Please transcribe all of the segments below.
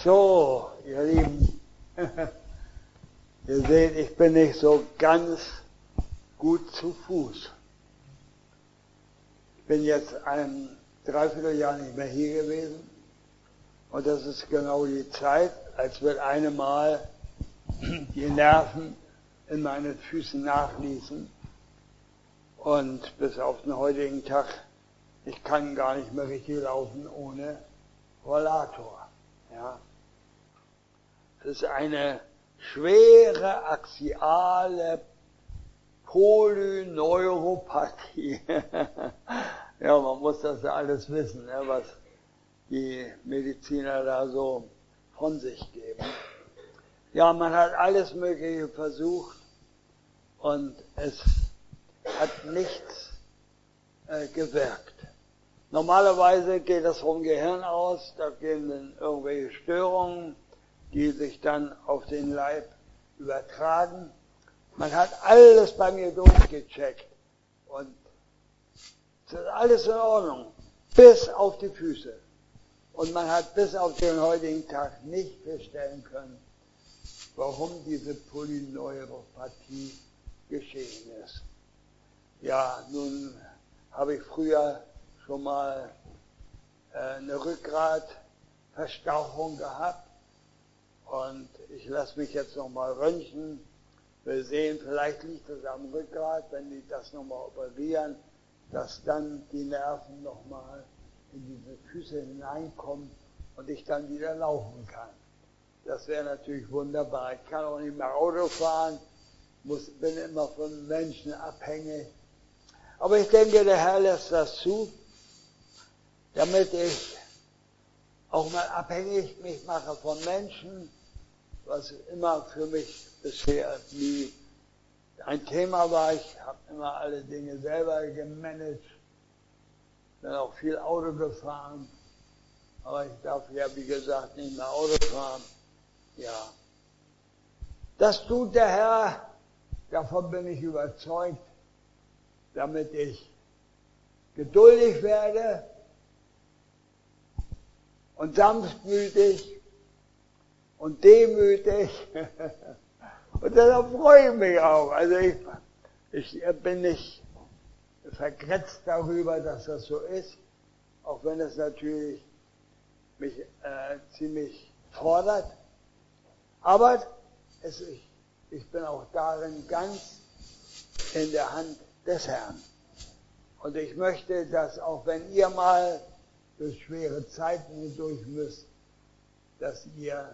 So, ihr Lieben, ihr seht, ich bin nicht so ganz gut zu Fuß. Ich bin jetzt ein Dreivierteljahr nicht mehr hier gewesen und das ist genau die Zeit, als wird einem Mal die Nerven in meinen Füßen nachließen und bis auf den heutigen Tag, ich kann gar nicht mehr richtig laufen ohne Rollator. Ja. Das ist eine schwere axiale Polyneuropathie. Ja, man muss das ja alles wissen, ne, was die Mediziner da so von sich geben. Ja, man hat alles Mögliche versucht und es hat nichts gewirkt. Normalerweise geht das vom Gehirn aus, da gehen dann irgendwelche Störungen, die sich dann auf den Leib übertragen. Man hat alles bei mir durchgecheckt und es ist alles in Ordnung, bis auf die Füße. Und man hat bis auf den heutigen Tag nicht feststellen können, warum diese Polyneuropathie geschehen ist. Ja, nun habe ich früher schon mal eine Rückgratverstauchung gehabt und ich lasse mich jetzt nochmal röntgen. Wir sehen, vielleicht liegt es am Rückgrat, wenn die das nochmal operieren, dass dann die Nerven nochmal in diese Füße hineinkommen und ich dann wieder laufen kann. Das wäre natürlich wunderbar. Ich kann auch nicht mehr Auto fahren, bin immer von Menschen abhängig. Aber ich denke, der Herr lässt das zu, damit ich auch mal abhängig mich mache von Menschen, was immer für mich bisher nie ein Thema war. Ich habe immer alle Dinge selber gemanagt, bin auch viel Auto gefahren, aber ich darf ja, wie gesagt, nicht mehr Auto fahren. Ja, das tut der Herr, davon bin ich überzeugt, damit ich geduldig werde und sanftmütig und demütig und deshalb freue ich mich auch. Also ich bin nicht vergrätzt darüber, dass das so ist, auch wenn es natürlich mich ziemlich fordert. Aber ich bin auch darin ganz in der Hand des Herrn. Und ich möchte, dass auch wenn ihr mal durch schwere Zeiten hindurch müsst, dass ihr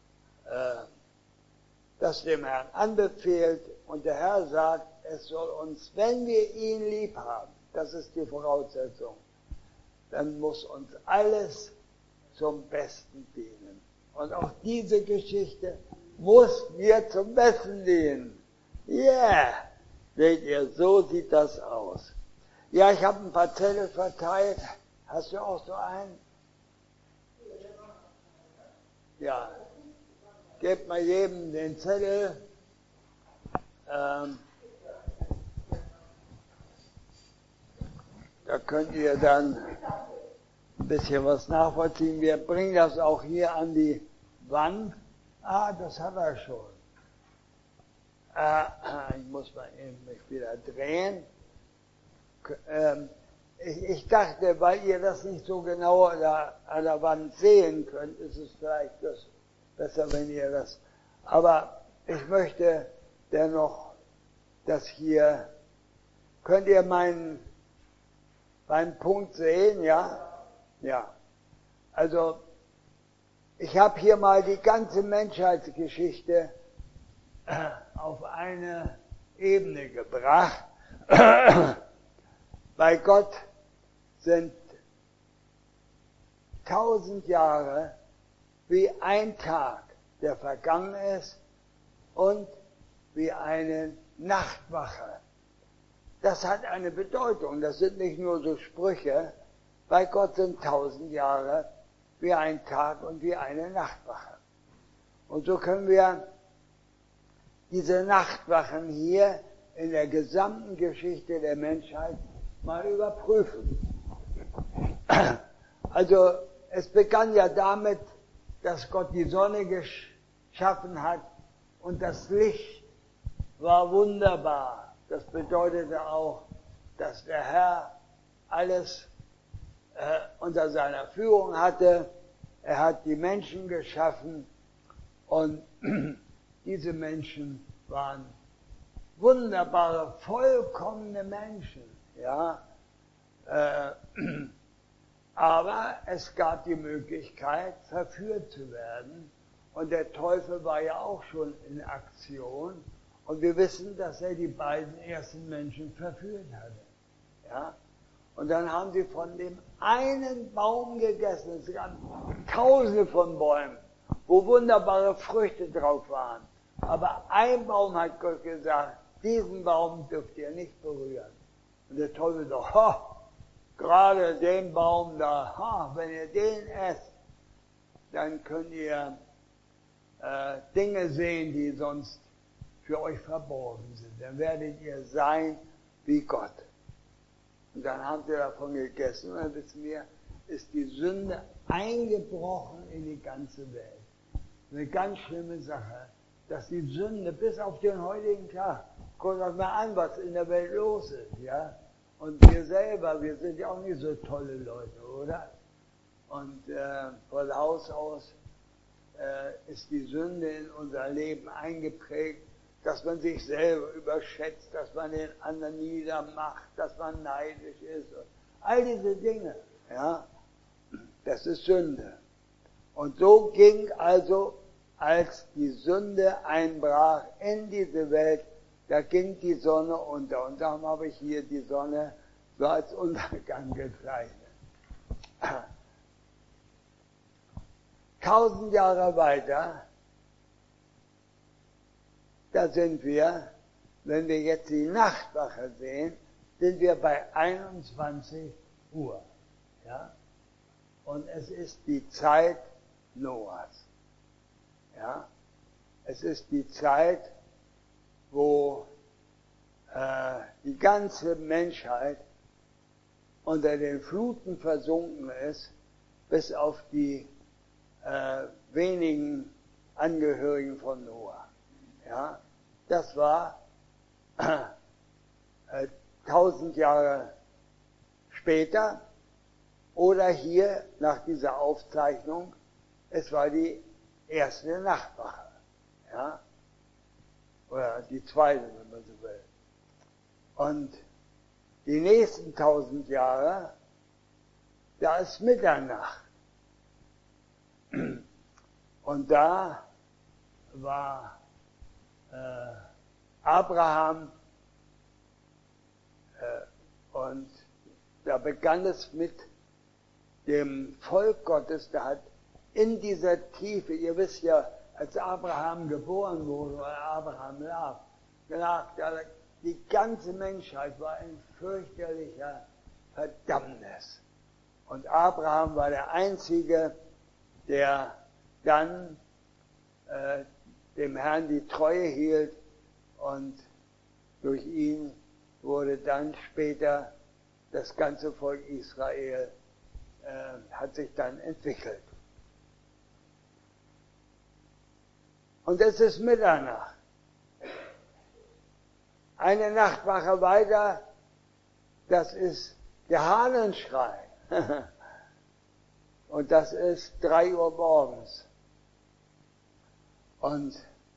das dem Herrn anbefehlt und der Herr sagt, es soll uns, wenn wir ihn lieb haben, das ist die Voraussetzung, dann muss uns alles zum Besten dienen. Und auch diese Geschichte muss mir zum Besten dienen. Yeah! Seht ihr, so sieht das aus. Ja, ich habe ein paar Zettel verteilt. Hast du auch so einen? Ja. Gebt mal jedem den Zettel. Da könnt ihr dann ein bisschen was nachvollziehen. Wir bringen das auch hier an die Wand. Ah, das hat er schon. Ich muss mal eben mich wieder drehen. Ich dachte, weil ihr das nicht so genau an der Wand sehen könnt, ist es vielleicht besser, wenn ihr das. Aber ich möchte dennoch, dass hier, könnt ihr meinen Punkt sehen, ja? Ja. Also, ich habe hier mal die ganze Menschheitsgeschichte auf eine Ebene gebracht. Bei Gott sind 1000 Jahre wie ein Tag, der vergangen ist, und wie eine Nachtwache. Das hat eine Bedeutung. Das sind nicht nur so Sprüche. Bei Gott sind 1000 Jahre wie ein Tag und wie eine Nachtwache. Und so können wir diese Nachtwachen hier in der gesamten Geschichte der Menschheit mal überprüfen. Also es begann ja damit, dass Gott die Sonne geschaffen hat und das Licht war wunderbar. Das bedeutete auch, dass der Herr alles unter seiner Führung hatte. Er hat die Menschen geschaffen und diese Menschen waren wunderbare, vollkommene Menschen. Ja? Aber es gab die Möglichkeit, verführt zu werden. Und der Teufel war ja auch schon in Aktion. Und wir wissen, dass er die beiden ersten Menschen verführt hatte. Ja? Und dann haben sie von dem einen Baum gegessen. Es gab Tausende von Bäumen, wo wunderbare Früchte drauf waren. Aber ein Baum hat Gott gesagt, diesen Baum dürft ihr nicht berühren. Und der Teufel sagt, gerade den Baum da, wenn ihr den esst, dann könnt ihr Dinge sehen, die sonst für euch verborgen sind. Dann werdet ihr sein wie Gott. Und dann haben sie davon gegessen und dann wissen wir, ist die Sünde eingebrochen in die ganze Welt. Eine ganz schlimme Sache, dass die Sünde bis auf den heutigen Tag, guckt euch mal an, was in der Welt los ist, ja. Und wir selber, wir sind ja auch nicht so tolle Leute, oder? Und von Haus aus ist die Sünde in unser Leben eingeprägt, dass man sich selber überschätzt, dass man den anderen niedermacht, dass man neidisch ist. Und all diese Dinge, ja, das ist Sünde. Und so ging also, als die Sünde einbrach in diese Welt, da ging die Sonne unter. Und darum habe ich hier die Sonne so als Untergang gezeichnet. 1000 Jahre weiter, da sind wir, wenn wir jetzt die Nachtwache sehen, sind wir bei 21 Uhr. Ja? Und es ist die Zeit Noahs. Ja? Es ist die Zeit, wo die ganze Menschheit unter den Fluten versunken ist, bis auf die wenigen Angehörigen von Noah. Ja, das war 1000 Jahre später oder hier nach dieser Aufzeichnung, es war die erste Nachtwache. Ja, oder die zweite, wenn man so will. Und die nächsten 1000 Jahre, da ist Mitternacht. Und da war Abraham und da begann es mit dem Volk Gottes, da hat in dieser Tiefe, ihr wisst ja, als Abraham geboren wurde, oder Abraham lag, die ganze Menschheit war in fürchterlicher Verdammnis. Und Abraham war der Einzige, der dann dem Herrn die Treue hielt und durch ihn wurde dann später das ganze Volk Israel hat sich dann entwickelt. Und es ist Mitternacht. Eine Nachtwache weiter, das ist der Hahnenschrei. Und das ist 3 Uhr morgens. Und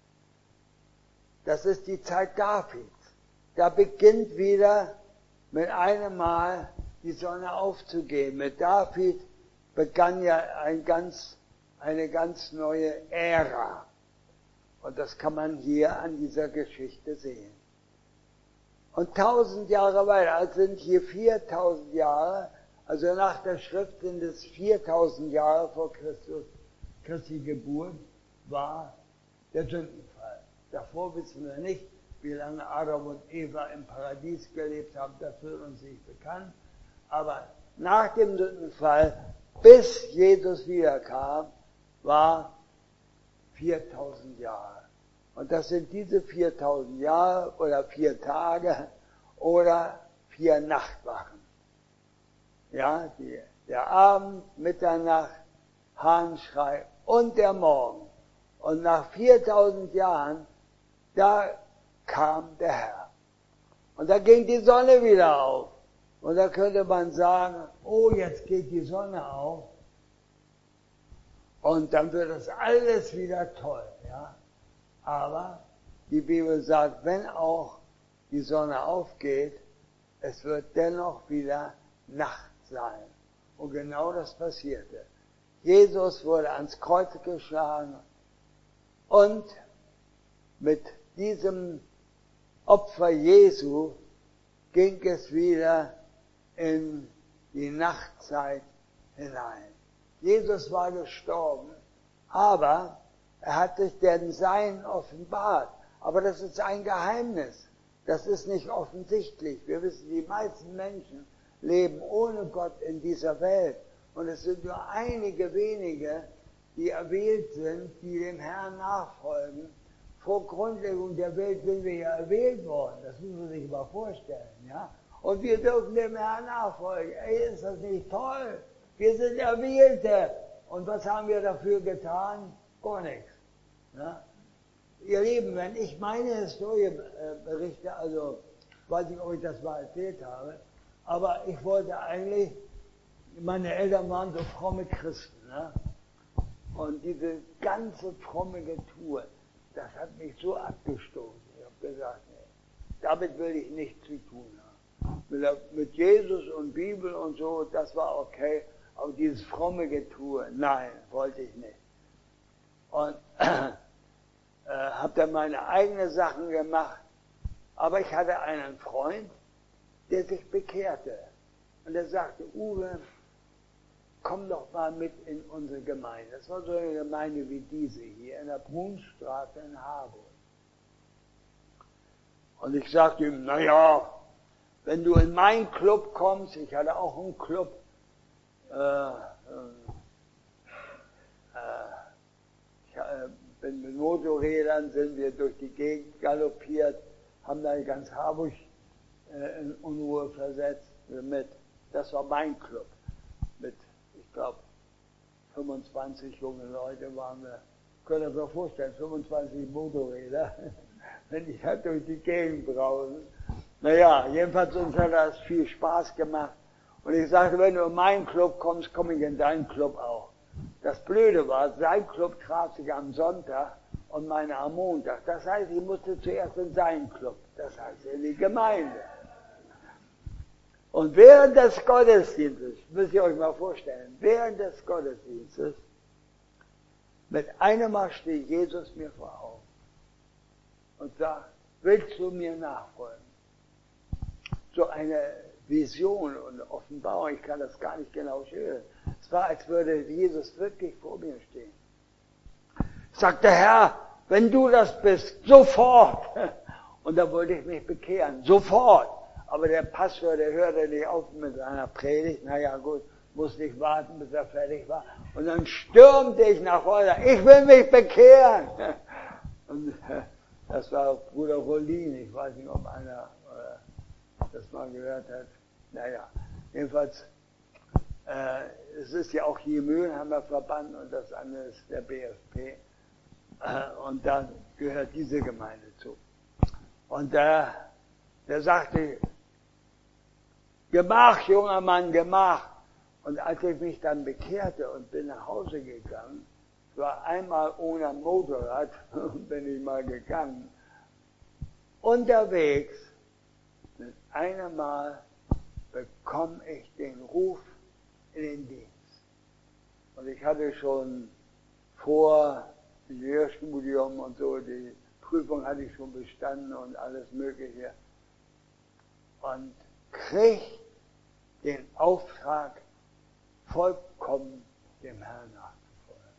das ist die Zeit Davids. Da beginnt wieder mit einem Mal die Sonne aufzugehen. Mit David begann ja eine ganz neue Ära. Und das kann man hier an dieser Geschichte sehen. Und 1000 Jahre weiter, also sind hier 4000 Jahre, also nach der Schrift sind es 4000 Jahre vor Christi Geburt, war der Sündenfall. Davor wissen wir nicht, wie lange Adam und Eva im Paradies gelebt haben, das wird uns nicht bekannt. Aber nach dem Sündenfall, bis Jesus wiederkam, war 4000 Jahre. Und das sind diese 4000 Jahre oder 4 Tage oder 4 Nachtwachen. Ja, der Abend, Mitternacht, Hahnschrei und der Morgen. Und nach 4000 Jahren, da kam der Herr. Und da ging die Sonne wieder auf. Und da könnte man sagen, oh, jetzt geht die Sonne auf. Und dann wird das alles wieder toll. Ja? Aber die Bibel sagt, wenn auch die Sonne aufgeht, es wird dennoch wieder Nacht sein. Und genau das passierte. Jesus wurde ans Kreuz geschlagen und mit diesem Opfer Jesu ging es wieder in die Nachtzeit hinein. Jesus war gestorben, aber er hat sich den Seinen offenbart. Aber das ist ein Geheimnis. Das ist nicht offensichtlich. Wir wissen, die meisten Menschen leben ohne Gott in dieser Welt. Und es sind nur einige wenige, die erwählt sind, die dem Herrn nachfolgen. Vor Grundlegung der Welt sind wir ja erwählt worden. Das muss man sich mal vorstellen. Ja? Und wir dürfen dem Herrn nachfolgen. Ey, ist das nicht toll? Wir sind Erwählte. Und was haben wir dafür getan? Gar nichts. Ja? Ihr Lieben, wenn ich meine Historie berichte, also weiß ich, ob ich das mal erzählt habe, aber ich wollte eigentlich, meine Eltern waren so fromme Christen, ne? Und diese ganze fromme Getue, das hat mich so abgestoßen. Ich habe gesagt, nee, damit will ich nichts zu tun haben. Mit Jesus und Bibel und so, das war okay, aber dieses fromme Getue, nein, wollte ich nicht. Und habe dann meine eigenen Sachen gemacht. Aber ich hatte einen Freund, der sich bekehrte. Und er sagte, Uwe, komm doch mal mit in unsere Gemeinde. Das war so eine Gemeinde wie diese hier in der Brunstraße in Harburg. Und ich sagte ihm, naja, wenn du in meinen Club kommst, ich hatte auch einen Club, mit Motorrädern sind wir durch die Gegend galoppiert, haben da ganz Harburg in Unruhe versetzt mit. Das war mein Club. Mit, ich glaube, 25 junge Leute waren wir. Könnt ihr euch mal vorstellen, 25 Motorräder, wenn die da durch die Gegend brausen. Naja, jedenfalls uns hat das viel Spaß gemacht. Und ich sagte, wenn du in meinen Club kommst, komme ich in deinen Club auch. Das Blöde war, sein Club traf sich am Sonntag und meine am Montag. Das heißt, ich musste zuerst in seinen Club, das heißt in die Gemeinde. Und während des Gottesdienstes, müsst ihr euch mal vorstellen, während des Gottesdienstes, mit einem Mal steht Jesus mir vor Augen und sagt, willst du mir nachfolgen? So eine Vision und Offenbarung, ich kann das gar nicht genau schildern. Es war, als würde Jesus wirklich vor mir stehen. Sagte Herr, wenn du das bist, sofort. Und da wollte ich mich bekehren, sofort. Aber der Pastor, der hörte nicht auf mit seiner Predigt. Naja gut, muss nicht warten, bis er fertig war. Und dann stürmte ich nach Hause, ich will mich bekehren. Und das war Bruder Rollin, ich weiß nicht, ob einer das mal gehört hat. Naja, jedenfalls, es ist ja auch hier Mühlheimer Verband und das andere ist der BFP. Und da gehört diese Gemeinde zu. Und der sagte, Gemach, junger Mann, Gemach. Und als ich mich dann bekehrte und bin nach Hause gegangen, war einmal ohne Motorrad, bin ich mal gegangen, unterwegs, mit einem Mal bekomme ich den Ruf in den Dienst. Und ich hatte schon vor Ingenieurstudium und so, die Prüfung hatte ich schon bestanden und alles Mögliche. Und krieg den Auftrag, vollkommen dem Herrn nachzufolgen.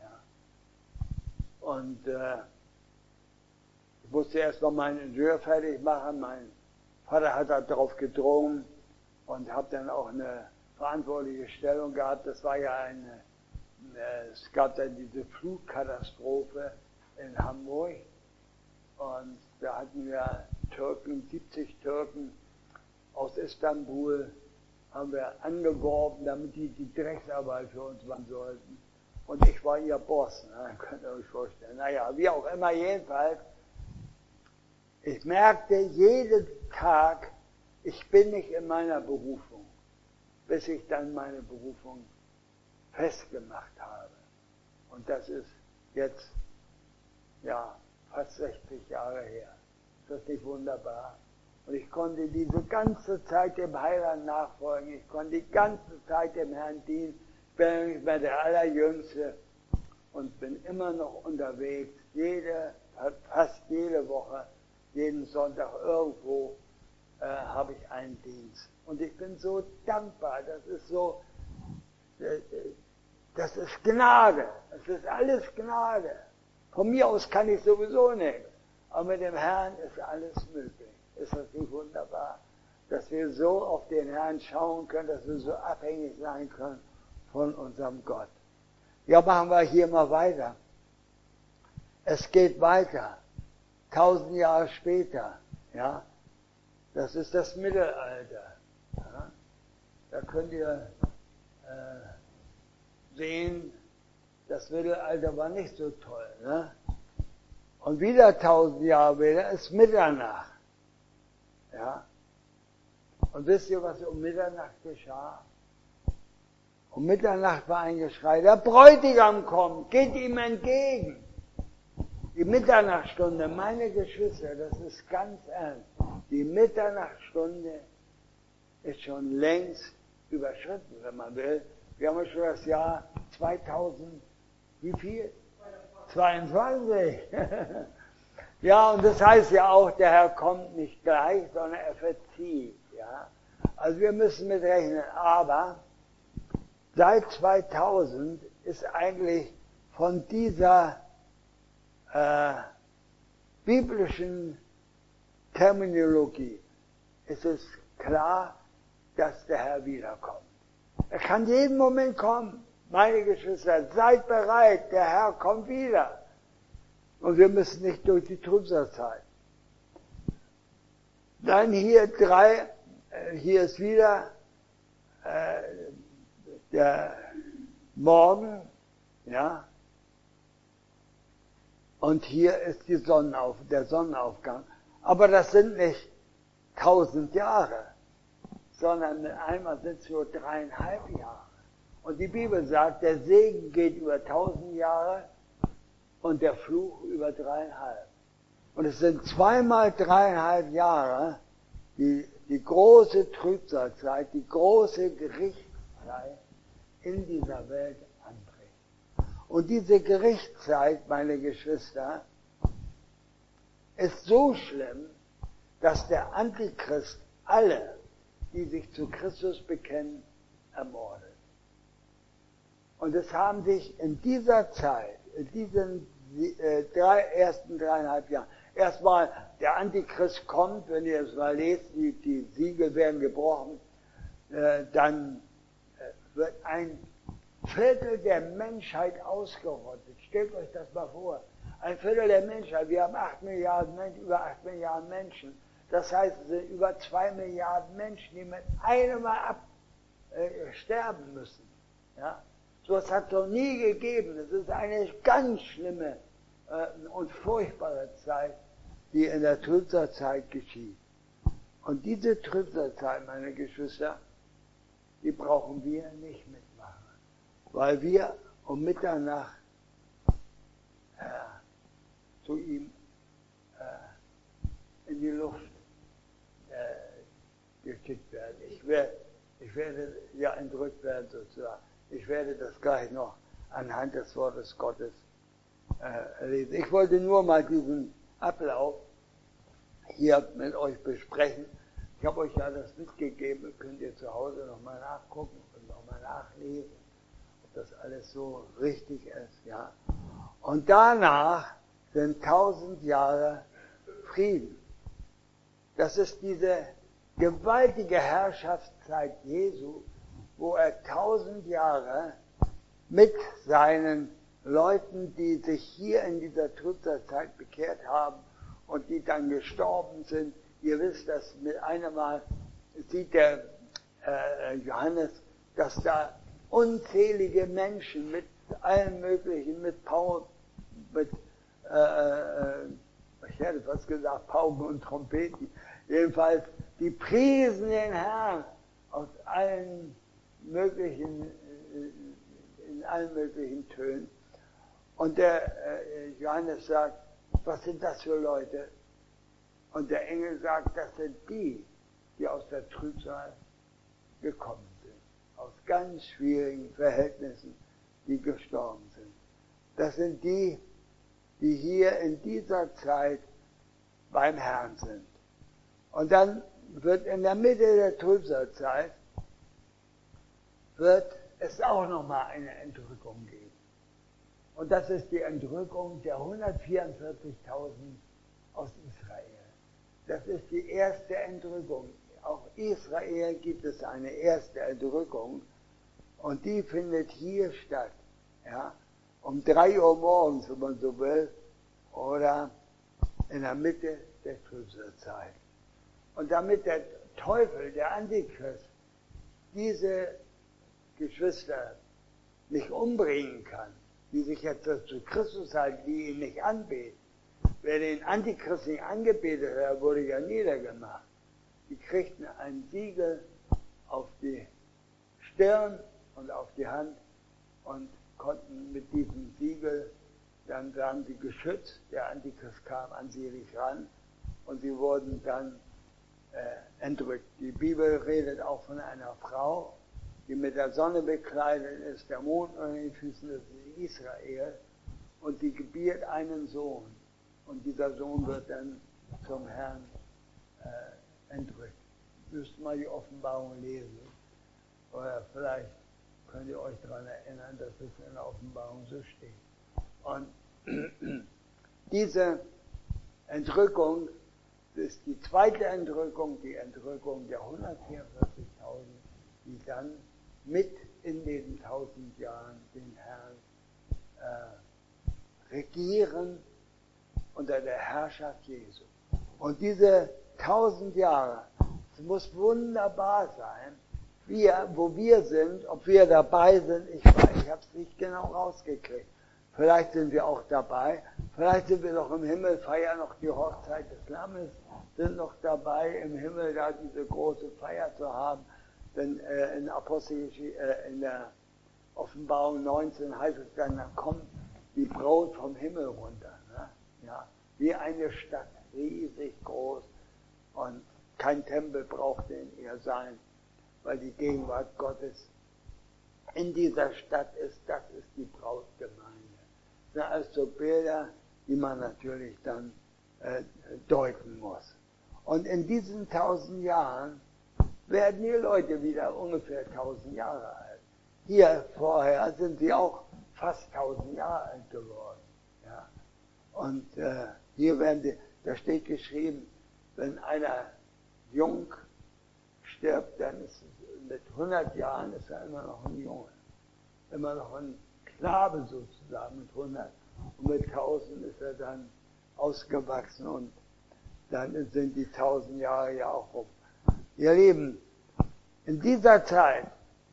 Ja. Und ich musste erst noch meinen Ingenieur fertig machen. Mein Vater hat darauf gedrungen und habe dann auch eine verantwortliche Stellung gehabt. Das war ja es gab dann diese Flugkatastrophe in Hamburg und da hatten wir Türken, 70 Türken aus Istanbul, haben wir angeworben, damit die Drecksarbeit für uns machen sollten. und ich war ihr Boss, ne? Könnt ihr euch vorstellen. Naja, wie auch immer, jedenfalls, ich merkte jeden Tag, ich bin nicht in meiner Berufung, bis ich dann meine Berufung festgemacht habe. Und das ist jetzt, ja, fast 60 Jahre her. Ist das nicht wunderbar? Und ich konnte diese ganze Zeit dem Heiland nachfolgen. Ich konnte die ganze Zeit dem Herrn dienen. Ich bin nicht mehr der Allerjüngste und bin immer noch unterwegs. Fast jede Woche, jeden Sonntag irgendwo habe ich einen Dienst. Und ich bin so dankbar. Das ist Gnade. Es ist alles Gnade. Von mir aus kann ich sowieso nichts. Aber mit dem Herrn ist alles möglich. Ist das nicht wunderbar? Dass wir so auf den Herrn schauen können, dass wir so abhängig sein können von unserem Gott. Ja, machen wir hier mal weiter. Es geht weiter. 1000 Jahre später. Ja, das ist das Mittelalter. Ja, da könnt ihr sehen, das Mittelalter war nicht so toll. Ne? Und wieder 1000 Jahre später ist Mitternacht. Ja? Und wisst ihr, was um Mitternacht geschah? Um Mitternacht war ein Geschrei, der Bräutigam kommt, geht ihm entgegen. Die Mitternachtstunde, meine Geschwister, das ist ganz ernst. Die Mitternachtstunde ist schon längst überschritten, wenn man will. Wir haben schon das Jahr 2000, wie viel? 22. Ja, und das heißt ja auch, der Herr kommt nicht gleich, sondern er verzieht. Ja? Also wir müssen mit rechnen. Aber seit 2000 ist eigentlich von dieser biblischen Terminologie ist es klar, dass der Herr wiederkommt. Er kann jeden Moment kommen. Meine Geschwister, seid bereit, der Herr kommt wieder. Und wir müssen nicht durch die Trübsalzeit. Dann hier ist wieder der Morgen, ja. Und hier ist der Sonnenaufgang. Aber das sind nicht 1000 Jahre, sondern einmal sind es nur 3,5 Jahre. Und die Bibel sagt, der Segen geht über 1000 Jahre und der Fluch über 3,5. Und es sind zweimal 3,5 Jahre, die große Trübsalzeit, die große Gerichtszeit in dieser Welt anbricht. Und diese Gerichtszeit, meine Geschwister, ist so schlimm, dass der Antichrist alle, die sich zu Christus bekennen, ermordet. Und es haben sich in dieser Zeit, in diesen ersten 3,5 Jahren, erstmal der Antichrist kommt, wenn ihr es mal lest, die Siegel werden gebrochen, dann wird ein Viertel der Menschheit ausgerottet. Stellt euch das mal vor. Ein Viertel der Menschheit, wir haben über 8 Milliarden Menschen. Das heißt, es sind über 2 Milliarden Menschen, die mit einem Mal sterben müssen. Ja? So etwas hat es noch nie gegeben. Es ist eine ganz schlimme und furchtbare Zeit, die in der Trübsalzeit geschieht. Und diese Trübsalzeit, meine Geschwister, die brauchen wir nicht mitmachen. Weil wir um Mitternacht zu ihm in die Luft geschickt werden. Ich werde ja entrückt werden sozusagen. Ich werde das gleich noch anhand des Wortes Gottes lesen. Ich wollte nur mal diesen Ablauf hier mit euch besprechen. Ich habe euch ja das mitgegeben, könnt ihr zu Hause nochmal nachgucken und nochmal nachlesen, ob das alles so richtig ist. Ja. Und danach sind 1000 Jahre Frieden. Das ist diese gewaltige Herrschaftszeit Jesu, wo er 1000 Jahre mit seinen Leuten, die sich hier in dieser Trübsalzeit bekehrt haben und die dann gestorben sind. Ihr wisst, dass mit einem Mal sieht der Johannes, dass da unzählige Menschen mit allen möglichen, mit ich hätte fast gesagt, Pauken und Trompeten. Jedenfalls, die priesen den Herrn aus allen möglichen, in allen möglichen Tönen. Und der Johannes sagt, was sind das für Leute? Und der Engel sagt, das sind die aus der Trübsal gekommen sind. Aus ganz schwierigen Verhältnissen, die gestorben sind. Das sind die hier in dieser Zeit beim Herrn sind. Und dann wird in der Mitte der Trübsalzeit wird es auch nochmal eine Entrückung geben. Und das ist die Entrückung der 144.000 aus Israel. Das ist die erste Entrückung. Auch Israel gibt es eine erste Entrückung und die findet hier statt. Ja? Um 3 Uhr morgens, wenn man so will, oder in der Mitte der Trübsalzeit. Und damit der Teufel, der Antichrist, diese Geschwister nicht umbringen kann, die sich jetzt zu Christus halten, die ihn nicht anbeten. Wer den Antichrist nicht angebetet hat, wurde ja niedergemacht. Die kriegten ein Siegel auf die Stirn und auf die Hand und konnten mit diesem Siegel, dann waren sie geschützt, der Antichrist kam an sie nicht ran und sie wurden dann entrückt. Die Bibel redet auch von einer Frau, die mit der Sonne bekleidet ist, der Mond an den Füßen, das ist Israel, und sie gebiert einen Sohn. Und dieser Sohn wird dann zum Herrn entrückt. Müsst mal die Offenbarung lesen. Oder vielleicht könnt ihr euch daran erinnern, dass es in der Offenbarung so steht. Und diese Entrückung, das ist die zweite Entrückung, die Entrückung der 144.000, die dann mit in den 1000 Jahren den Herrn regieren unter der Herrschaft Jesu. Und diese 1000 Jahre, es muss wunderbar sein, wo wir sind, ob wir dabei sind, ich habe es nicht genau rausgekriegt. Vielleicht sind wir auch dabei, vielleicht sind wir noch im Himmel, feiern noch die Hochzeit des Lammes, sind noch dabei, im Himmel da diese große Feier zu haben. Denn in der Offenbarung 19 heißt es dann kommt die Braut vom Himmel runter. Ne? Ja, wie eine Stadt, riesig groß und kein Tempel brauchte in ihr sein, weil die Gegenwart Gottes in dieser Stadt ist, das ist die Brautgemeinde. Das sind also Bilder, die man natürlich dann deuten muss. Und in diesen 1000 Jahren werden die Leute wieder ungefähr 1000 Jahre alt. Hier vorher sind sie auch fast 1000 Jahre alt geworden. Ja? Und hier da steht geschrieben, wenn einer jung stirbt, dann ist es mit 100 Jahren ist er immer noch ein Junge. Immer noch ein Knabe sozusagen mit 100. Und mit 1000 ist er dann ausgewachsen und dann sind die 1000 Jahre ja auch rum. Ihr Lieben, in dieser Zeit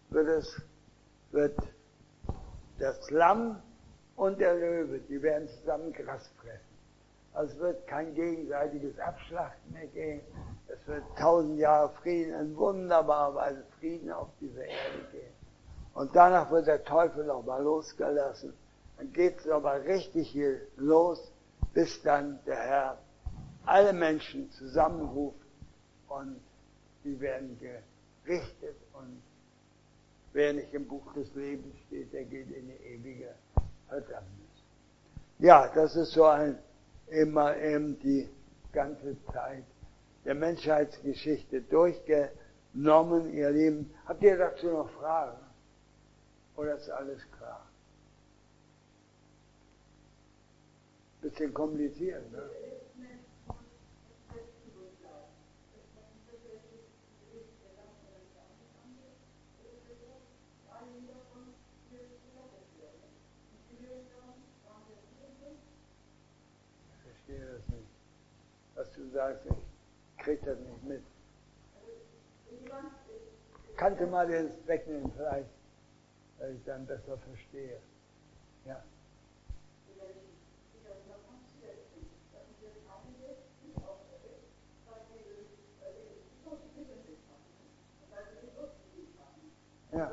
wird das Lamm und der Löwe, die werden zusammen Gras fressen. Also es wird kein gegenseitiges Abschlachten mehr geben. Es wird 1000 Jahre Frieden, in wunderbarer Weise Frieden auf dieser Erde gehen. Und danach wird der Teufel nochmal losgelassen. Dann geht es aber richtig hier los, bis dann der Herr alle Menschen zusammenruft und die werden gerichtet und wer nicht im Buch des Lebens steht, der geht in die ewige Verdammnis. Ja, das ist so eben die ganze Zeit der Menschheitsgeschichte durchgenommen, ihr Lieben. Habt ihr dazu noch Fragen? Oder ist alles klar? Bisschen kompliziert, ne? Ich verstehe das nicht. Was du sagst, ich krieg das nicht mit. Kannst du mal das wegnehmen vielleicht, weil ich dann besser verstehe. Ja. Ja.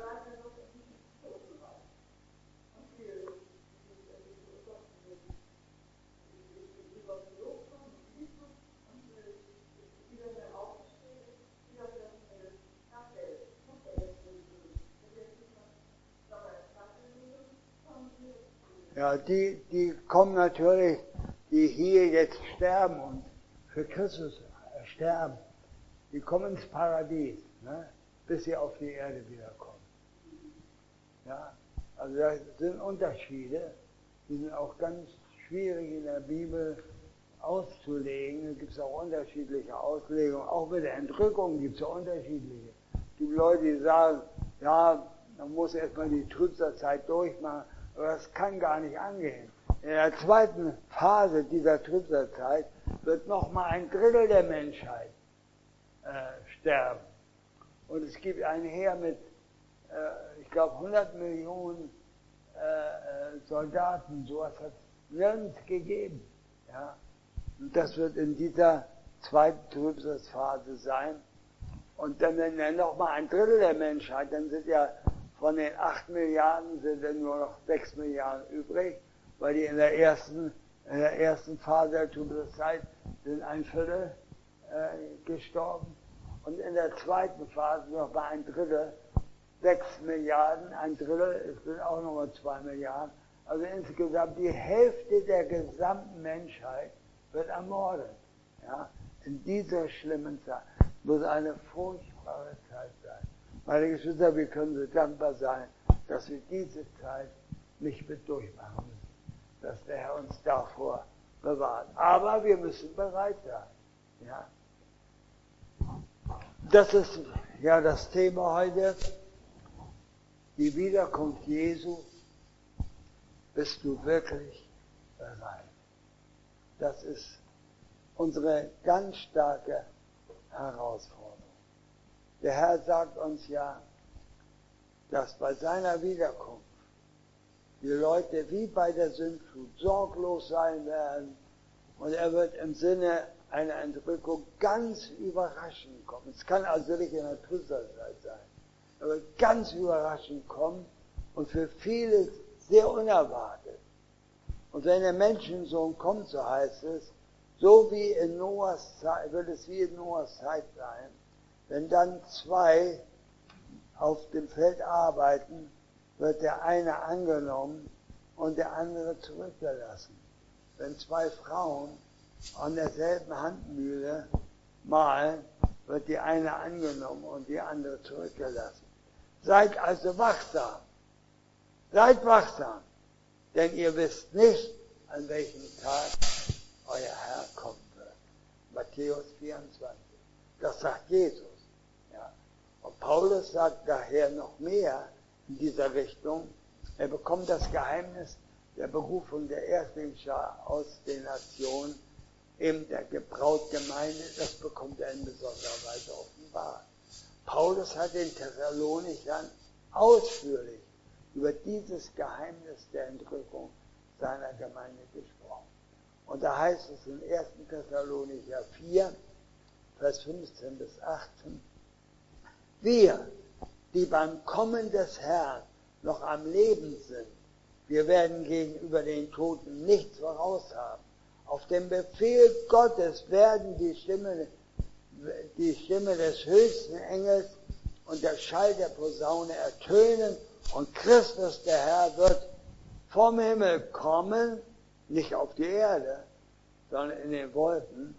Ja, die kommen natürlich, die hier jetzt sterben und für Christus sterben, die kommen ins Paradies, ne, bis sie auf die Erde wiederkommen. Ja, also da sind Unterschiede, die sind auch ganz schwierig in der Bibel auszulegen. Da gibt es auch unterschiedliche Auslegungen. Auch mit der Entrückung gibt es ja unterschiedliche. Es gibt Leute, die sagen, ja, man muss erstmal die Trübsalzeit durchmachen, aber das kann gar nicht angehen. In der zweiten Phase dieser Trübsalzeit wird nochmal 1/3 der Menschheit sterben. Und es gibt ein Heer mit, ich glaube, 100 Millionen Soldaten. Sowas hat es nirgends gegeben. Ja? Und das wird in dieser zweiten Trübsalphase sein. Und dann nochmal 1/3 der Menschheit, dann sind ja von den 8 Milliarden sind dann nur noch 6 Milliarden übrig, weil die in der ersten Phase der Trübsalzeit sind 1/4 gestorben. Und in der zweiten Phase noch mal 1/3, 6 Milliarden, 1/3, es sind auch nochmal 2 Milliarden. Also insgesamt die Hälfte der gesamten Menschheit wird ermordet. Ja? In dieser schlimmen Zeit. Muss eine furchtbare Zeit sein. Meine Geschwister, wir können so dankbar sein, dass wir diese Zeit nicht mit durchmachen müssen. Dass der Herr uns davor bewahrt. Aber wir müssen bereit sein. Ja? Das ist ja das Thema heute. Die Wiederkunft Jesu. Bist du wirklich bereit? Das ist unsere ganz starke Herausforderung. Der Herr sagt uns ja, dass bei seiner Wiederkunft die Leute wie bei der Sintflut sorglos sein werden und er wird im Sinne einer Entrückung ganz überraschend kommen. Es kann also nicht in der Trübsalzeit sein. Er wird ganz überraschend kommen und für viele sehr unerwartet. Und wenn der Menschensohn kommt, so heißt es, so wie in Noahs Zeit, wird es wie in Noahs Zeit sein, wenn dann 2 auf dem Feld arbeiten, wird der eine angenommen und der andere zurückgelassen. Wenn 2 Frauen an derselben Handmühle mahlen, wird die eine angenommen und die andere zurückgelassen. Seid also wachsam. Seid wachsam, denn ihr wisst nicht, an welchem Tag euer Herr kommen wird. Matthäus 24. Das sagt Jesus. Ja. Und Paulus sagt daher noch mehr in dieser Richtung. Er bekommt das Geheimnis der Berufung der Erstlingsschar aus den Nationen, eben der Gebrautgemeinde, das bekommt er in besonderer Weise offenbart. Paulus hat den Thessalonichern ausführlich über dieses Geheimnis der Entrückung seiner Gemeinde gesprochen. Und da heißt es in 1. Thessalonicher 4, Vers 15 bis 18, wir, die beim Kommen des Herrn noch am Leben sind, wir werden gegenüber den Toten nichts voraus haben. Auf den Befehl Gottes werden die Stimme des höchsten Engels und der Schall der Posaune ertönen und Christus, der Herr, wird vom Himmel kommen, nicht auf die Erde, sondern in den Wolken.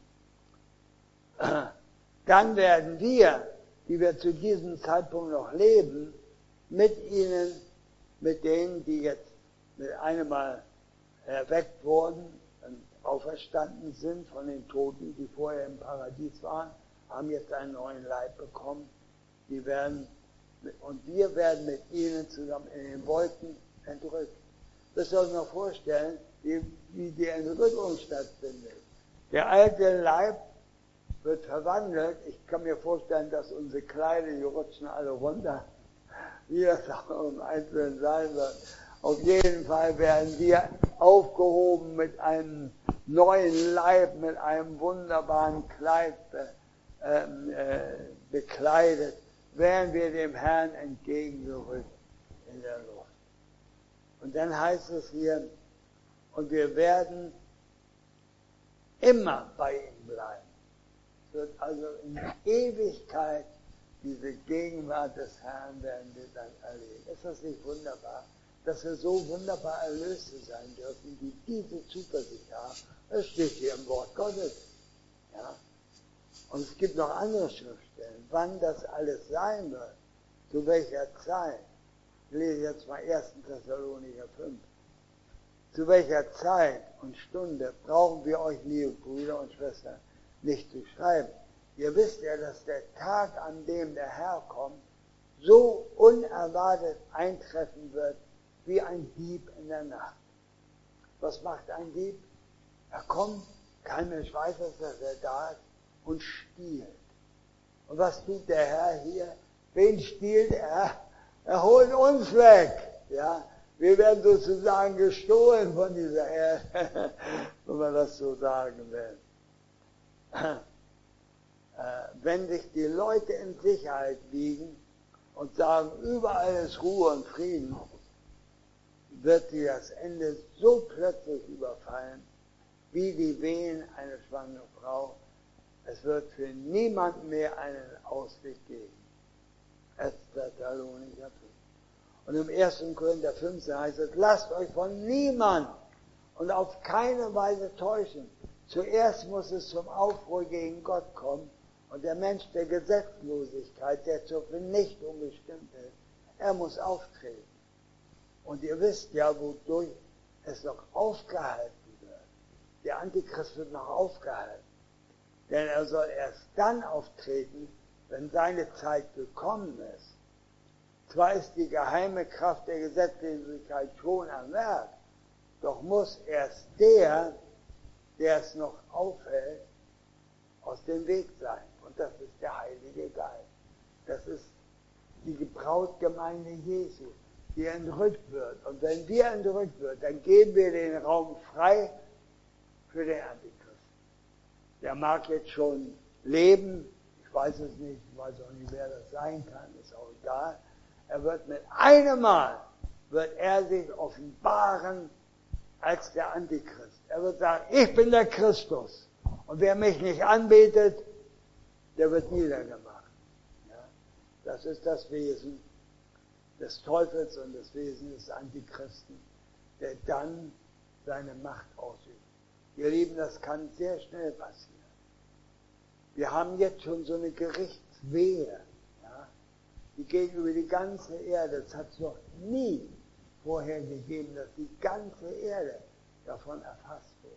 Dann werden wir, die wir zu diesem Zeitpunkt noch leben, mit ihnen, mit denen, die jetzt mit einem Mal erweckt wurden und auferstanden sind von den Toten, die vorher im Paradies waren, haben jetzt einen neuen Leib bekommen. Wir werden mit ihnen zusammen in den Wolken entrückt. Das soll man sich mal vorstellen, wie die Entrückung stattfindet. Der alte Leib wird verwandelt. Ich kann mir vorstellen, dass unsere Kleider, die rutschen alle runter, wie das auch im Einzelnen sein wird. Auf jeden Fall werden wir aufgehoben mit einem neuen Leib, mit einem wunderbaren Kleid bekleidet, während wir dem Herrn entgegengerückt in der Luft. Und dann heißt es hier, und wir werden immer bei ihm bleiben. Es wird also in Ewigkeit diese Gegenwart des Herrn werden wir dann erleben. Ist das nicht wunderbar? Dass wir so wunderbar Erlöste sein dürfen, die diese Zuversicht haben. Das steht hier im Wort Gottes. Ja? Und es gibt noch andere Schriftstellen, wann das alles sein wird, zu welcher Zeit. Ich lese jetzt mal 1. Thessalonicher 5. Zu welcher Zeit und Stunde brauchen wir euch, liebe Brüder und Schwestern, nicht zu schreiben. Ihr wisst ja, dass der Tag, an dem der Herr kommt, so unerwartet eintreffen wird, wie ein Dieb in der Nacht. Was macht ein Dieb? Er kommt, kein Mensch weiß, dass er da ist, und stiehlt. Und was tut der Herr hier? Wen stiehlt er? Er holt uns weg. Ja? Wir werden sozusagen gestohlen von dieser Erde, wenn man das so sagen will. Wenn sich die Leute in Sicherheit wiegen und sagen, überall ist Ruhe und Frieden, wird sie das Ende so plötzlich überfallen, wie die Wehen einer schwangeren Frau. Es wird für niemanden mehr einen Ausweg geben. 1. Thessalonicher 5. Und im 1. Korinther 15 heißt es, lasst euch von niemand und auf keine Weise täuschen. Zuerst muss es zum Aufruhr gegen Gott kommen und der Mensch der Gesetzlosigkeit, der zur Vernichtung bestimmt ist, er muss auftreten. Und ihr wisst ja, wodurch es noch aufgehalten wird. Der Antichrist wird noch aufgehalten. Denn er soll erst dann auftreten, wenn seine Zeit gekommen ist. Zwar ist die geheime Kraft der Gesetzlosigkeit schon am Werk, doch muss erst der es noch aufhält, aus dem Weg sein. Und das ist der Heilige Geist. Das ist die Brautgemeinde Jesu, die entrückt wird. Und wenn wir entrückt wird, dann geben wir den Raum frei für den Antichrist. Der mag jetzt schon leben, ich weiß es nicht, ich weiß auch nicht, wer das sein kann, ist auch egal. Er wird mit einem Mal, wird er sich offenbaren als der Antichrist. Er wird sagen, ich bin der Christus. Und wer mich nicht anbetet, der wird niedergemacht. Ja? Das ist das Wesen des Teufels und das Wesen des Antichristen, der dann seine Macht ausübt. Ihr Lieben, das kann sehr schnell passieren. Wir haben jetzt schon so eine Gerichtswehe, ja, die geht über die ganze Erde. Es hat es noch nie vorher gegeben, dass die ganze Erde davon erfasst wurde.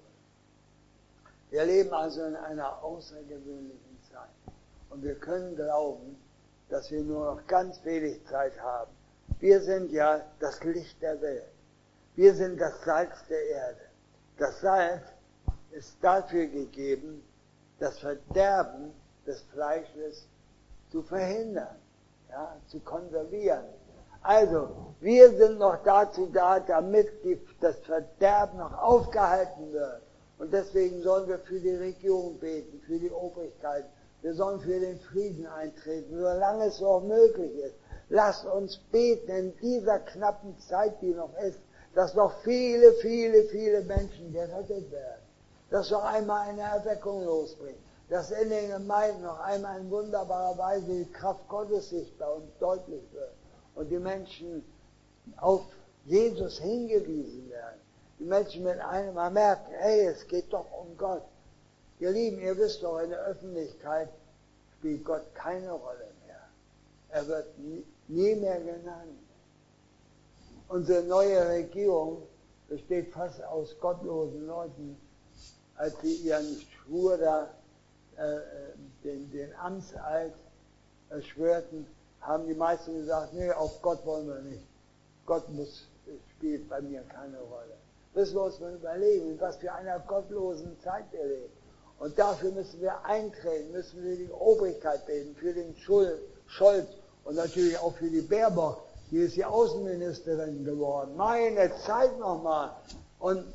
Wir leben also in einer außergewöhnlichen Zeit. Und wir können glauben, dass wir nur noch ganz wenig Zeit haben. Wir sind ja das Licht der Welt. Wir sind das Salz der Erde. Das Salz ist dafür gegeben, das Verderben des Fleisches zu verhindern, ja, zu konservieren. Also, wir sind noch dazu da, damit das Verderben noch aufgehalten wird. Und deswegen sollen wir für die Regierung beten, für die Obrigkeit. Wir sollen für den Frieden eintreten, solange es noch möglich ist. Lasst uns beten in dieser knappen Zeit, die noch ist, dass noch viele, viele, viele Menschen gerettet werden. Dass noch einmal eine Erweckung losbringt. Dass in den Gemeinden noch einmal in wunderbarer Weise die Kraft Gottes sichtbar und deutlich wird. Und die Menschen auf Jesus hingewiesen werden. Die Menschen mit einem Mal merken, hey, es geht doch um Gott. Ihr Lieben, ihr wisst doch, in der Öffentlichkeit spielt Gott keine Rolle mehr. Er wird nie mehr genannt. Unsere neue Regierung besteht fast aus gottlosen Leuten. Als sie ihren Schwur da, den Amtseid schwörten, haben die meisten gesagt, nee, auf Gott wollen wir nicht. Gott spielt bei mir keine Rolle. Müssen wir uns mal überlegen, in was für einer gottlosen Zeit wir leben. Und dafür müssen wir eintreten, müssen wir die Obrigkeit beten, für den Scholz und natürlich auch für die Baerbock, Die ist die Außenministerin geworden. Meine Zeit nochmal. Und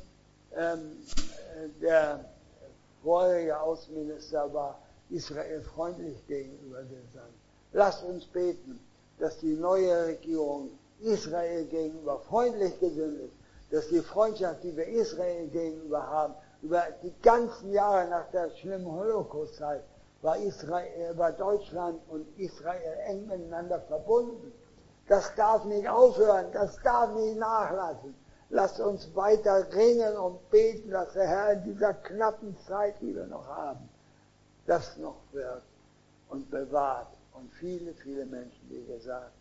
der vorherige Außenminister war Israel freundlich gegenüber gesandt. Lasst uns beten, dass die neue Regierung Israel gegenüber freundlich gesinnt ist, dass die Freundschaft, die wir Israel gegenüber haben, über die ganzen Jahre nach der schlimmen Holocaustzeit, war Deutschland und Israel eng miteinander verbunden. Das darf nicht aufhören, das darf nicht nachlassen. Lasst uns weiter ringen und beten, dass der Herr in dieser knappen Zeit, die wir noch haben, das noch wirkt und bewahrt und viele, viele Menschen, wie gesagt,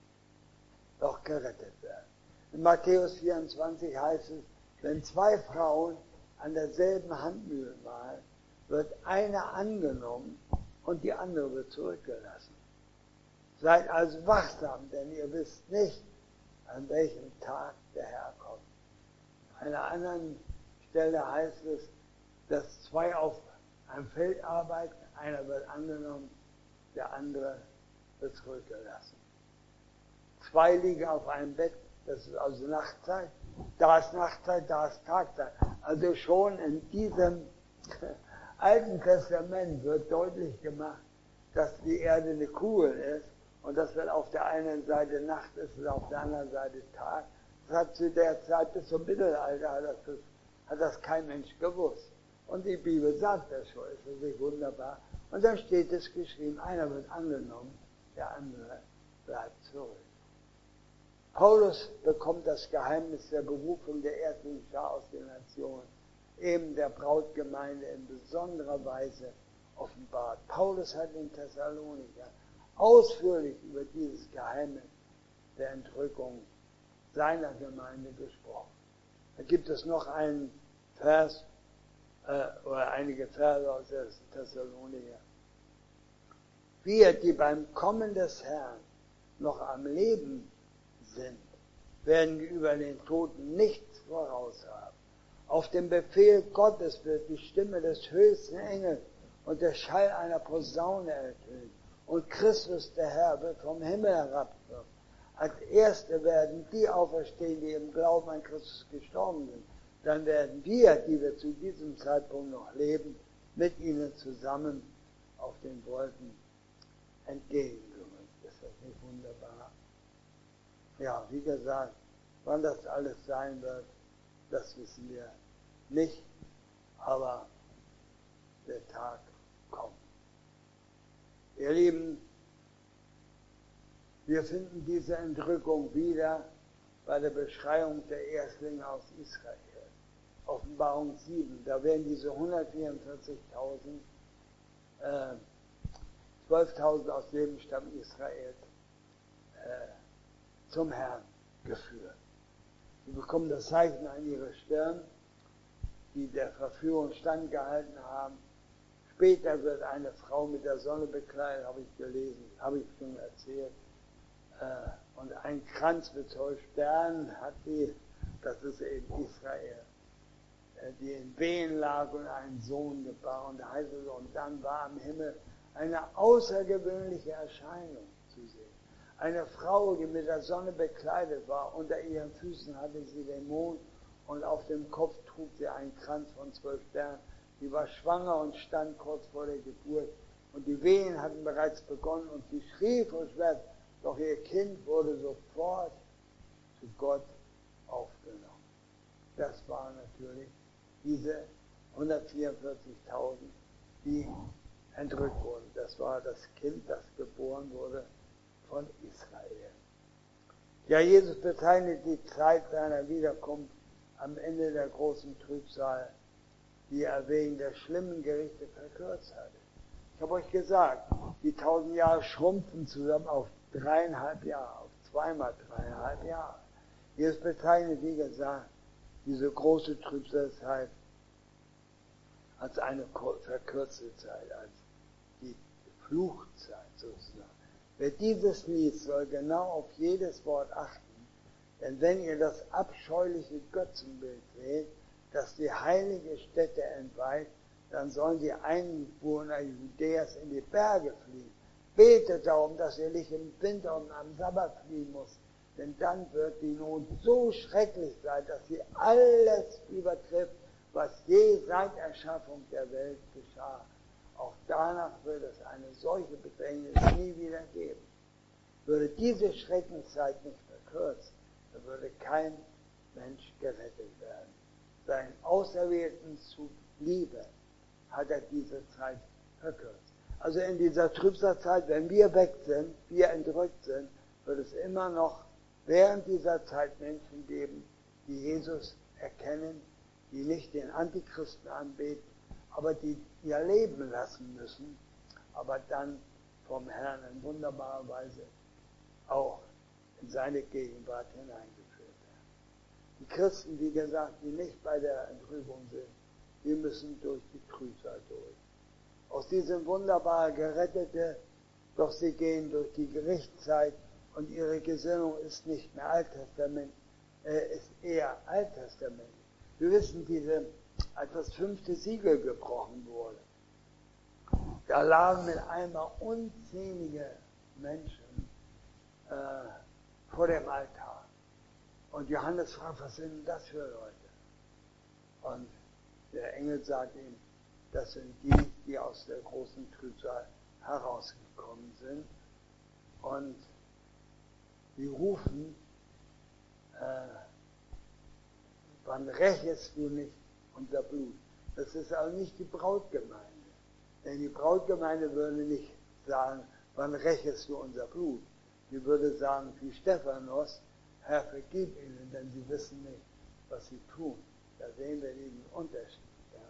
doch gerettet werden. In Matthäus 24 heißt es, wenn zwei Frauen an derselben Handmühle malen, wird eine angenommen und die andere wird zurückgelassen. Seid also wachsam, denn ihr wisst nicht, an welchem Tag der Herr kommt. An einer anderen Stelle heißt es, dass zwei auf einem Feld arbeiten, einer wird angenommen, der andere wird zurückgelassen. Zwei liegen auf einem Bett, das ist also Nachtzeit, da ist Nachtzeit, da ist Tagzeit. Also schon in diesem Alten Testament wird deutlich gemacht, dass die Erde eine Kugel ist und dass wenn auf der einen Seite Nacht ist und auf der anderen Seite Tag. Das hat zu der Zeit bis zum Mittelalter hat das kein Mensch gewusst. Und die Bibel sagt das schon, ist das nicht wunderbar? Und dann steht es geschrieben, einer wird angenommen, der andere bleibt zurück. Paulus bekommt das Geheimnis der Berufung der ersten Schar aus den Nationen, eben der Brautgemeinde in besonderer Weise offenbart. Paulus hat in Thessalonicher ausführlich über dieses Geheimnis der Entrückung seiner Gemeinde gesprochen. Da gibt es noch einen Vers oder einige Verse aus der Thessalonicher. Wir, die beim Kommen des Herrn noch am Leben sind, werden über den Toten nichts voraus haben. Auf dem Befehl Gottes wird die Stimme des höchsten Engels und der Schall einer Posaune ertönen. Und Christus, der Herr, wird vom Himmel herabkommen. Als Erste werden die auferstehen, die im Glauben an Christus gestorben sind. Dann werden wir, die wir zu diesem Zeitpunkt noch leben, mit ihnen zusammen auf den Wolken entgegengerückt. Ist das nicht wunderbar? Ja, wie gesagt, wann das alles sein wird, das wissen wir nicht, aber der Tag kommt. Ihr Lieben, wir finden diese Entrückung wieder bei der Beschreibung der Erstlinge aus Israel. Offenbarung 7, da werden diese 144.000, 12.000 aus dem Stamm Israel zum Herrn geführt. Sie bekommen das Zeichen an ihre Stirn, die der Verführung standgehalten haben. Später wird eine Frau mit der Sonne bekleidet, habe ich gelesen, habe ich schon erzählt. Und ein Kranz mit 12 Sternen hat die, das ist eben Israel, die in Wehen lag und einen Sohn gebar. Und da heißt es, und dann war am Himmel eine außergewöhnliche Erscheinung zu sehen. Eine Frau, die mit der Sonne bekleidet war, unter ihren Füßen hatte sie den Mond und auf dem Kopf trug sie einen Kranz von 12 Sternen. Sie war schwanger und stand kurz vor der Geburt. Und die Wehen hatten bereits begonnen und sie schrie vor Schmerz. Doch ihr Kind wurde sofort zu Gott aufgenommen. Das waren natürlich diese 144.000, die entrückt wurden. Das war das Kind, das geboren wurde von Israel. Ja, Jesus bezeichnet die Zeit seiner Wiederkunft am Ende der großen Trübsal, die er wegen der schlimmen Gerichte verkürzt hatte. Ich habe euch gesagt, die 1000 Jahre schrumpfen zusammen auf 3,5 Jahre, auf 2x3,5 Jahre. Jesus bezeichnet, wie gesagt, diese große Trübsalzeit als eine verkürzte Zeit, als die Fluchzeit sozusagen. Wer dieses liest, soll genau auf jedes Wort achten, denn wenn ihr das abscheuliche Götzenbild seht, das die heilige Stätte entweiht, dann sollen die Einwohner Judäas in die Berge fliehen. Betet darum, dass ihr nicht im Winter und am Sabbat fliehen müsst, denn dann wird die Not so schrecklich sein, dass sie alles übertrifft, was je seit Erschaffung der Welt geschah. Auch danach wird es eine solche Bedrängnis nie wieder geben. Würde diese Schreckenszeit nicht verkürzt, dann würde kein Mensch gerettet werden. Seinen Auserwählten zu Liebe hat er diese Zeit verkürzt. Also in dieser Trübsalzeit, wenn wir weg sind, wir entrückt sind, wird es immer noch während dieser Zeit Menschen geben, die Jesus erkennen, die nicht den Antichristen anbeten, aber die ihr Leben lassen müssen, aber dann vom Herrn in wunderbarer Weise auch in seine Gegenwart hineingeführt werden. Die Christen, wie gesagt, die nicht bei der Entrübung sind, die müssen durch die Trübsal durch. Auch sie sind wunderbar Gerettete, doch sie gehen durch die Gerichtszeit und ihre Gesinnung ist nicht mehr Alttestament, ist eher Alttestament. Wir wissen, als das 5. Siegel gebrochen wurde, da lagen mit einmal unzählige Menschen vor dem Altar. Und Johannes fragt, was sind das für Leute? Und der Engel sagt ihm, das sind die, die aus der großen Trübsal herausgekommen sind. Und die rufen, wann rächest du nicht unser Blut? Das ist aber nicht die Brautgemeinde. Denn die Brautgemeinde würde nicht sagen, wann rächest du unser Blut? Die würde sagen, wie Stephanos, Herr, vergib ihnen, denn sie wissen nicht, was sie tun. Da sehen wir diesen Unterschied.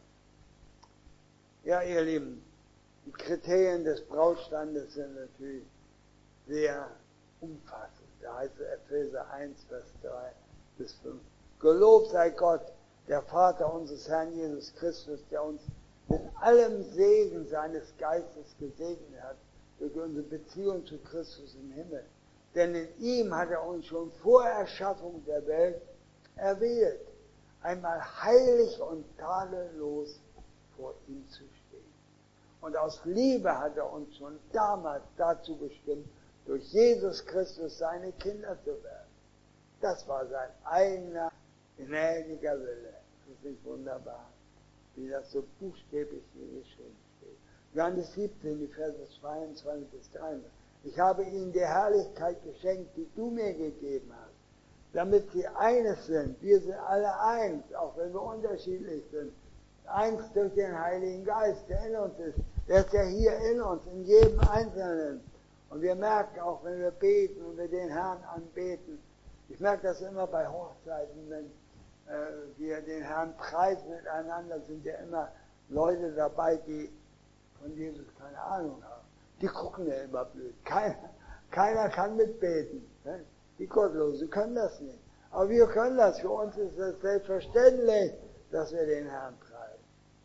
Ja, ihr Lieben, die Kriterien des Brautstandes sind natürlich sehr umfassend. Da heißt es Epheser 1, Vers 3 bis 5. Gelobt sei Gott, der Vater unseres Herrn Jesus Christus, der uns mit allem Segen seines Geistes gesegnet hat, durch unsere Beziehung zu Christus im Himmel. Denn in ihm hat er uns schon vor Erschaffung der Welt erwählt, einmal heilig und tadellos vor ihm zu stehen. Und aus Liebe hat er uns schon damals dazu bestimmt, durch Jesus Christus seine Kinder zu werden. Das war sein eigener, gnädiger Wille. Das ist nicht wunderbar, wie das so buchstäblich hier geschrieben steht. Johannes 17, die Verse 22 bis 23. Ich habe ihnen die Herrlichkeit geschenkt, die du mir gegeben hast, damit sie eines sind. Wir sind alle eins, auch wenn wir unterschiedlich sind. Eins durch den Heiligen Geist, der in uns ist. Der ist ja hier in uns, in jedem Einzelnen. Und wir merken auch, wenn wir beten und wir den Herrn anbeten, ich merke das immer bei Hochzeiten, wenn wir den Herrn preisen miteinander, sind ja immer Leute dabei, die von Jesus keine Ahnung haben. Die gucken ja immer blöd. Keiner kann mitbeten. Ne? Die Gottlosen können das nicht. Aber wir können das. Für uns ist es selbstverständlich, dass wir den Herrn preisen.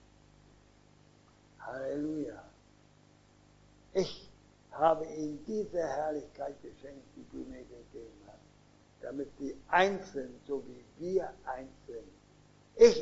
Halleluja. Ich habe ihnen diese Herrlichkeit geschenkt, die du mir gegeben hast, damit sie eins sind, so wie wir eins sind. Ich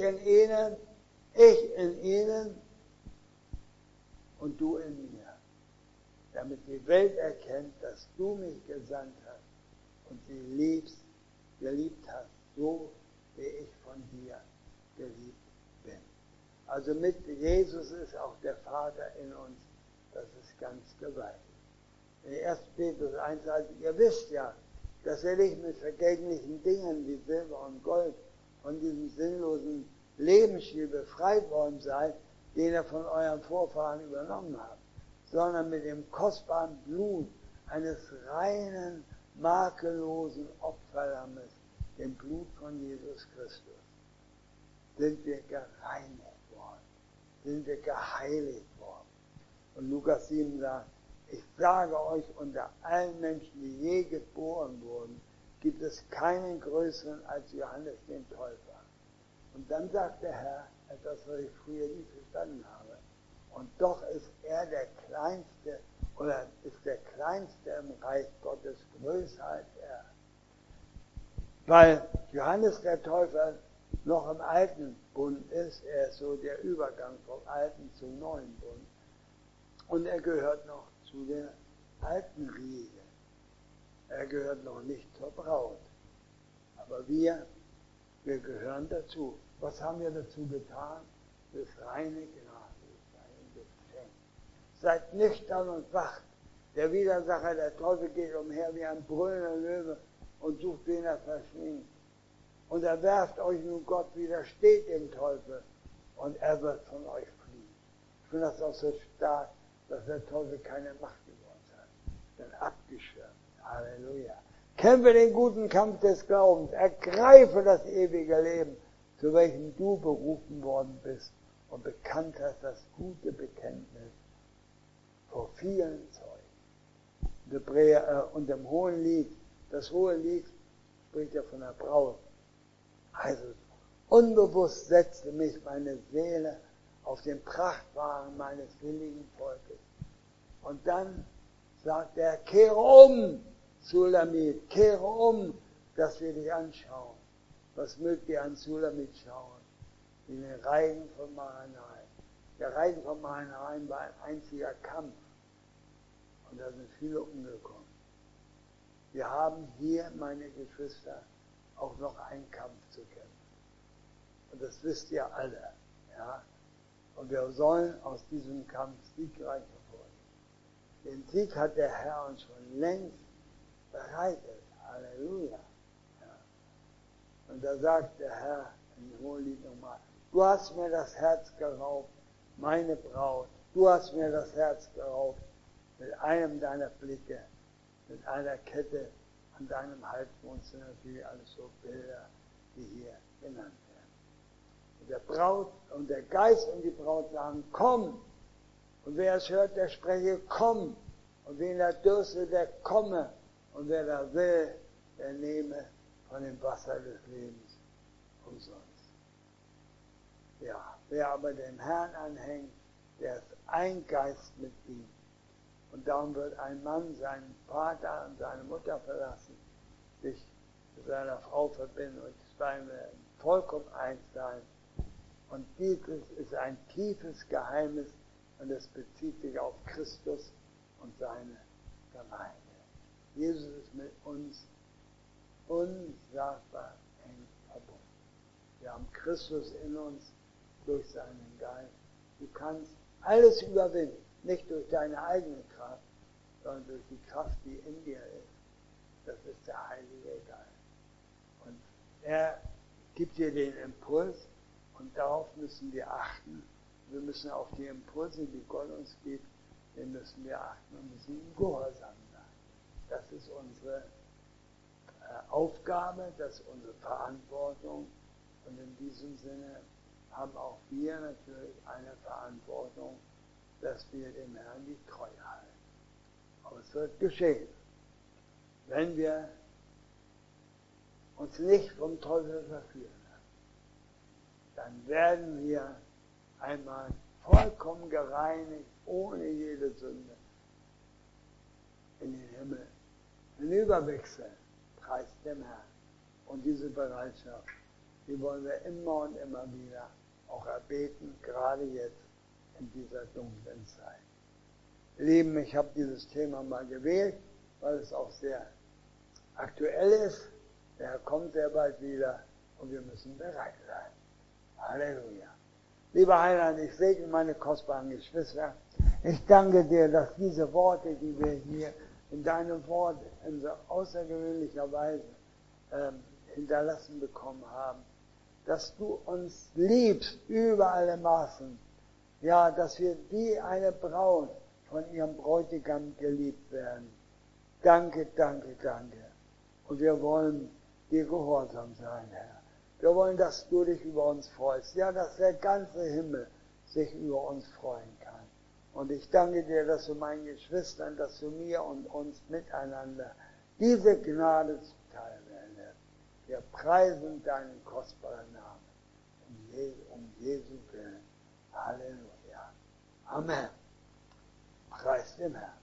in ihnen und du in mir. Damit die Welt erkennt, dass du mich gesandt hast und sie geliebt hast, so wie ich von dir geliebt bin. Also mit Jesus ist auch der Vater in uns, das ist ganz gewaltig. In 1. Petrus 1 heißt, ihr wisst ja, dass ihr nicht mit vergänglichen Dingen wie Silber und Gold von diesem sinnlosen Lebensstil befreit worden seid, den ihr von euren Vorfahren übernommen habt, sondern mit dem kostbaren Blut eines reinen, makellosen Opferlammes, dem Blut von Jesus Christus, sind wir gereinigt worden, sind wir geheiligt worden. Und Lukas 7 sagt, ich sage euch, unter allen Menschen, die je geboren wurden, gibt es keinen größeren als Johannes den Täufer. Und dann sagt der Herr etwas, was ich früher nie verstanden habe. Und doch ist er der Kleinste, oder ist der Kleinste im Reich Gottes größer als er. Weil Johannes der Täufer noch im alten Bund ist, er ist so der Übergang vom alten zum neuen Bund. Und er gehört noch zu der alten Riege. Er gehört noch nicht zur Braut. Aber wir gehören dazu. Was haben wir dazu getan? Das reine Gnade ist ein Geschenk. Seid nüchtern und wacht. Der Widersacher, der Teufel, geht umher wie ein brüllender Löwe und sucht, wen er verschlingt. Und er werft euch nun Gott, widersteht dem Teufel, und er wird von euch fliehen. Ich finde das auch so stark, dass der Teufel keine Macht über uns hat, denn abgeschirmt. Halleluja. Kämpfe den guten Kampf des Glaubens, ergreife das ewige Leben, zu welchem du berufen worden bist und bekannt hast das gute Bekenntnis vor vielen Zeugen. Und im hohen Lied, das hohe Lied spricht ja von der Braut. Also unbewusst setzte mich meine Seele auf den Prachtwagen meines willigen Volkes. Und dann sagt er, kehre um, Sulamit, kehre um, dass wir dich anschauen. Was mögt ihr an Sulamit schauen? In den Reigen von Mahanaim. Der Reigen von Mahanaim war ein einziger Kampf. Und da sind viele umgekommen. Wir haben hier, meine Geschwister, auch noch einen Kampf zu kämpfen. Und das wisst ihr alle. Ja? Und wir sollen aus diesem Kampf siegreich hervorgehen. Den Sieg hat der Herr uns schon längst bereitet. Halleluja. Ja. Und da sagt der Herr im Hohelied nochmal, du hast mir das Herz geraubt, meine Braut. Du hast mir das Herz geraubt mit einem deiner Blicke, mit einer Kette an deinem Halsmond, sind natürlich alles so Bilder, die hier genannt werden. Und der Braut und der Geist und die Braut sagen, komm. Und wer es hört, der spreche, komm. Und wen er dürstet, der komme. Und wer da will, der nehme von dem Wasser des Lebens umsonst. Ja, wer aber dem Herrn anhängt, der ist ein Geist mit ihm. Und darum wird ein Mann seinen Vater und seine Mutter verlassen, sich mit seiner Frau verbinden und zwei werden vollkommen eins sein. Und dieses ist ein tiefes Geheimnis und es bezieht sich auf Christus und seine Gemeinde. Jesus ist mit uns unsagbar eng verbunden. Wir haben Christus in uns durch seinen Geist. Du kannst alles überwinden. Nicht durch deine eigene Kraft, sondern durch die Kraft, die in dir ist. Das ist der Heilige Geist. Und er gibt dir den Impuls und darauf müssen wir achten. Wir müssen auf die Impulse, die Gott uns gibt, den müssen wir achten und müssen ihm gehorsam sein. Das ist unsere Aufgabe, das ist unsere Verantwortung. Und in diesem Sinne haben auch wir natürlich eine Verantwortung, dass wir dem Herrn die Treue halten. Aber es wird geschehen, wenn wir uns nicht vom Teufel verführen lassen. Dann werden wir einmal vollkommen gereinigt, ohne jede Sünde, in den Himmel hinüberwechseln. Preis dem Herrn. Und diese Bereitschaft, die wollen wir immer und immer wieder auch erbeten, gerade jetzt in dieser dunklen Zeit. Lieben, ich habe dieses Thema mal gewählt, weil es auch sehr aktuell ist. Der Herr kommt sehr bald wieder und wir müssen bereit sein. Halleluja. Lieber Heiland, ich segne meine kostbaren Geschwister. Ich danke dir, dass diese Worte, die wir hier in deinem Wort in so außergewöhnlicher Weise hinterlassen bekommen haben, dass du uns liebst über alle Maßen. Ja, dass wir wie eine Braut von ihrem Bräutigam geliebt werden. Danke, danke, danke. Und wir wollen dir gehorsam sein, Herr. Wir wollen, dass du dich über uns freust. Ja, dass der ganze Himmel sich über uns freuen kann. Und ich danke dir, dass du meinen Geschwistern, dass du mir und uns miteinander diese Gnade zuteil werden lässt. Wir preisen deinen kostbaren Namen. Um Jesu Willen. Halleluja. Amen. Preis dem Herrn.